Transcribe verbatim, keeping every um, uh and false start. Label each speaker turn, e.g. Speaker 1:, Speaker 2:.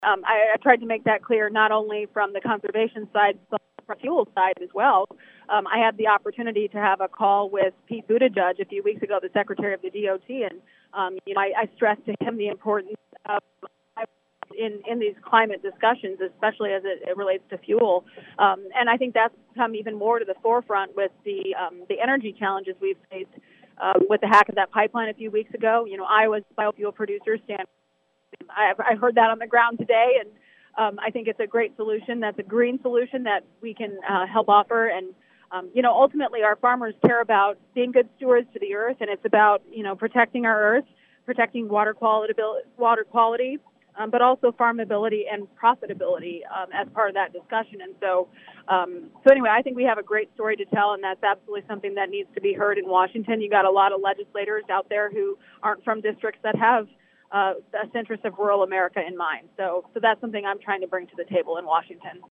Speaker 1: Um, I, I tried to make that clear not only from the conservation side, but from the fuel side as well. Um, I had the opportunity to have a call with Pete Buttigieg a few weeks ago, the Secretary of the D O T, and um, you know, I, I stressed to him the importance of in, in these climate discussions, especially as it, it relates to fuel. Um, and I think that's come even more to the forefront with the um, the energy challenges we've faced um, with the hack of that pipeline a few weeks ago. You know, Iowa's biofuel producers stand. I, I heard that on the ground today, and um, I think it's a great solution. That's a green solution that we can uh, help offer. And, um, you know, ultimately our farmers care about being good stewards to the earth, and it's about, you know, protecting our earth, protecting water quality, water quality, um, but also farmability and profitability um, as part of that discussion. And so, um, so anyway, I think we have a great story to tell, and that's absolutely something that needs to be heard in Washington. You got a lot of legislators out there who aren't from districts that have uh, the best interests of rural America in mind. So, so that's something I'm trying to bring to the table in Washington.